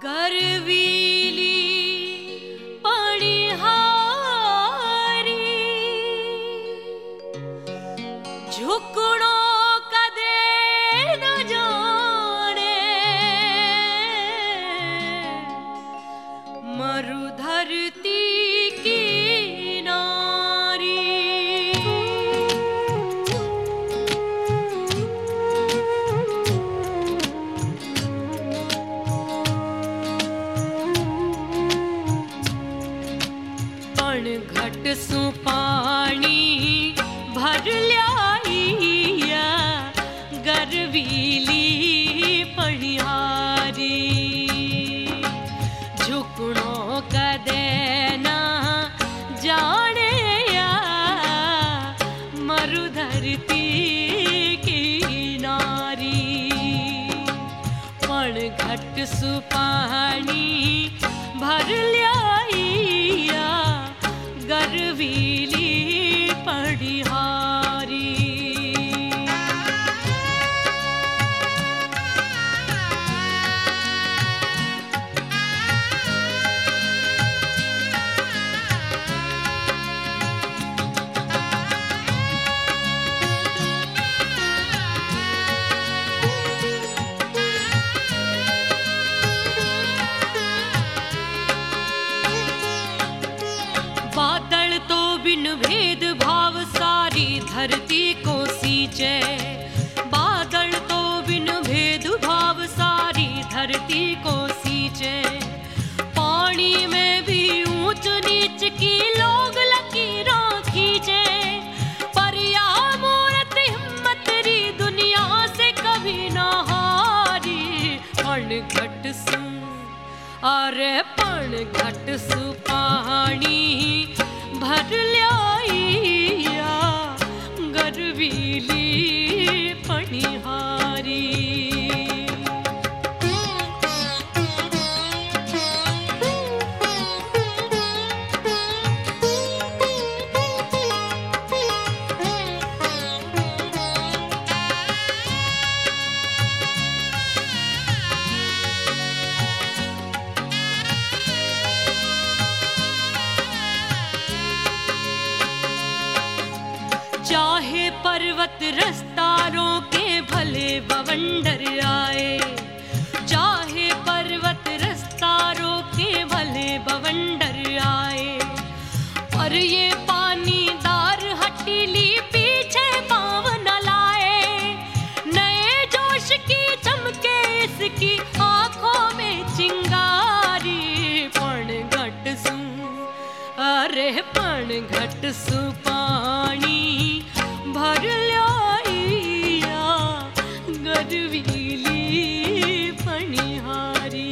गरवीली पणिहारी झुकड़ो कदे न जाने मरु धरती की नारी। घट सु पानी भर ल्याइया गरवीली पणिहारी झुकड़ो कदे ना जाने या मरु धरती की नारी। पण घट सु पानी भर ल्याइया गरवीली पणिहारी। बादल तो बिन भेद भाव सारी धरती को सींचे। बादल तो बिन भेद भाव सारी धरती को सींचे। पानी में भी ऊंच नीच की लोग लकीरों खींचे। पर या मूरत हिम्मत री दुनिया से कभी ना हारी। पण घट सु अरे पण घट सु पानी भर ल्याइया गरवीली पणिहारी। चाहे पर्वत रास्ता रोके भले बवंडर आए। चाहे पर्वत रास्ता रोके भले बवंडर आए। पर ये पानीदार हटीली पीछे पाँव न लाए। नए जोश की चमके इसकी आंखों में चिंगारी। पण घट सु अरे पण घट सु पानी भर ल्याइया गरवीली पणिहारी।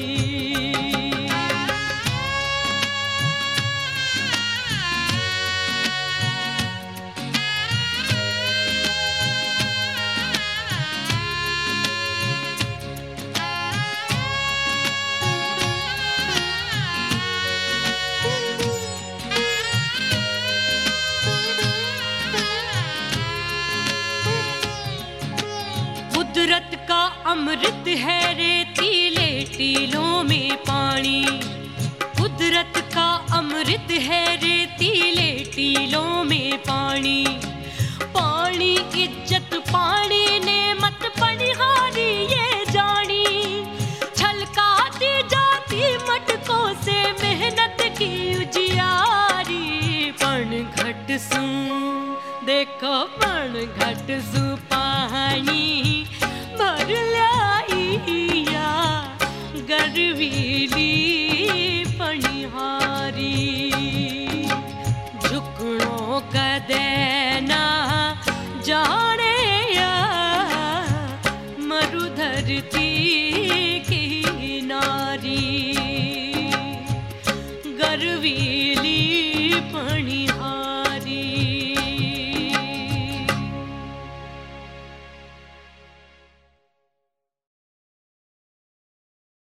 कुदरत का अमृत है रेतीले टीलों में पानी। कुदरत का अमृत है रेतीले टीलों में पानी। पानी इज्जत पानी ने मत पणिहारी ये जानी। छलकाती जाती मटकों से मेहनत की उजियारी। पण घट सु देखो पण घट सु पानी भर ल्याइया गरवीली